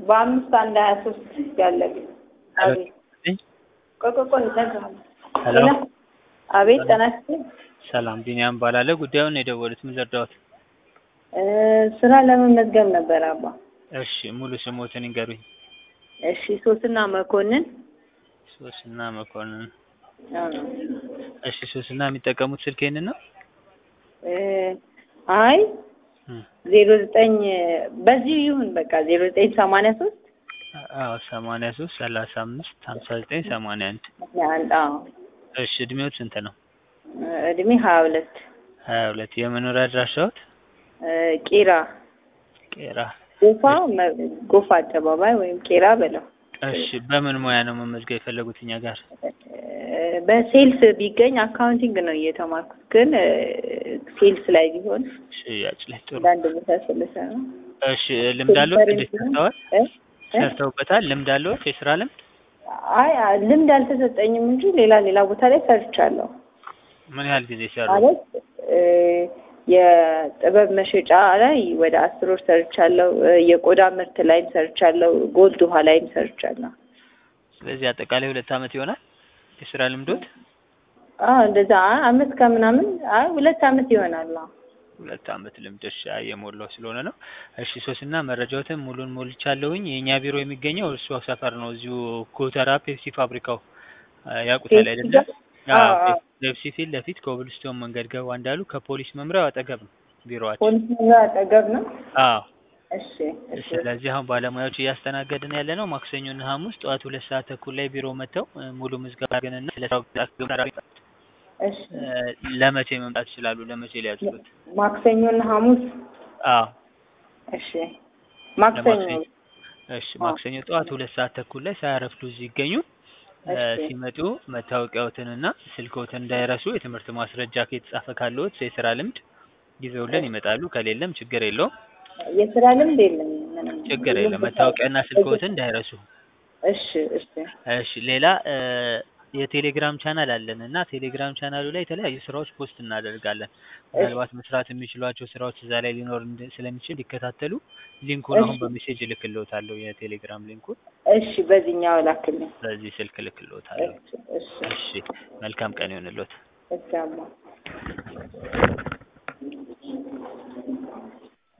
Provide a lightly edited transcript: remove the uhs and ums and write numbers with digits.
በአምስት አንድ 23 ያለኝ አቤት ቆቆቆን ይዘጋል ሄሎ አቤት ተናስተ ሰላም ቢኒያም ባላለ ጉዳዩን የደወሉት ምን ዘርዳውት ስራ ለመመዝገብ ነበር አባ እሺ ሙሉ ስሞትን ይንገሩኝ እሺ ሶስና መኮንን እሺ ሶስና የሚጠቀሙት ስልክ ይሄንን ነው አይ 09 በዚህ ይሁን በቃ 0983 83 35 59 81 አዎ እሺ እድሜው ስንት ነው እድሜ 22 የመኖሪያ አድራሻዎት ቄራ ጎፋ አደባባይ ወይም ቄራ በለው እሺ በምን ሙያ ነው መመዝገብ የፈለጉት እኛ ጋር በሴልስ ቢገኝ አካውንቲንግ ነው እየተማርኩት ግን ሴልስ ላይ ቢሆን ሽያጭ ላይ ጥሩ አንድ ቦታ ስለሰ ነው እሺ ልምድ አለዎት ሰርተውበታል ልምድ አለዎት የስራ ልምድ አይ ልምድ አልተሰጠኝም እንጂ ሌላ ቦታ ላይ ሰርቻለሁ ምን ያህል ጊዜ ሰሩ ማለት የጥበብ መሸጫ ላይ ወደ 10 ወር ሰርቻለሁ የቆዳ ምርት ላይ ሰርቻለሁ ጎልድ ውሃ ላይም ሰርቻለሁ ስለዚህ አጠቃላይ 2 አመት ይሆናል የስራ ልምዶት እንደዛ አመት ከምናምን 2 አመት ይሆናል 2 አመት ልምድሽ የሞላው ስለሆነ ነው እሺ ሶስና መረጃዎትን ሙሉን ሞልቻለሁኝ የኛ ቢሮ የሚገኘው እርሱ ሰፈር ነው እዚሁ ኮተራ ፔፕሲ ፋብሪካው ያቁታል አይደል ፔፕሲ ፊት ለፊት ኮብልስቶን መንገድ ገባ እንዳሉ ከፖሊስ መምሪያው አጠገብ ነው ቢሮአችን ፖሊስ መምሪያው አጠገብ ነው እሺ ስለዚህ አሁን ባለሙያዎች እያስተናገድን ያለ ነው ማክሰኞና ሐሙስ ጠዋት 2 ሰዓት ተኩል ላይ ቢሮ መተው ሙሉ ምዝገባ ገነና ስለታው እሺ ለመቼ መምጣት ይችላሉ ለመቼ ሊያዝሉት ማክሰኞና ሐሙስ እሺ ማክሰኞ ጠዋት 2 ሰዓት ተኩል ላይ ሳያረፍዱ እዚህ ይገኙ ሲመጡ መታወቂያዎትንና ስልክዎትን እንዳይረሱ የትምህርት ማስረጃ ከተጻፈ ካለዎት የስራ ልምድ ይዘውልን ይመጣሉ ከሌለም ችግር የለውም የስራ ልምድ የለም ምንም ችግር የለም መታወቂያና ስልክዎትን እንዳይረሱ እሺ ሌላ የቴሌግራም ቻናል አለንና ቴሌግራም ቻናሉ ላይ የተለያዩ ስራዎች ፖስት እናደርጋለን ምናልባት መስራት የሚችሏቸው ስራዎች እዛ ላይ ሊኖር ስለሚችል ይከታተሉ ሊንኩን አሁን በሜሴጅ ልክልዎታለሁ የቴሌግራም ሊንኩን እሺ በዚህኛው ላክልኝ በዚህ ስልክ ልክልዎታለሁ እሺ መልካም ቀን ይሁንልዎት እሺ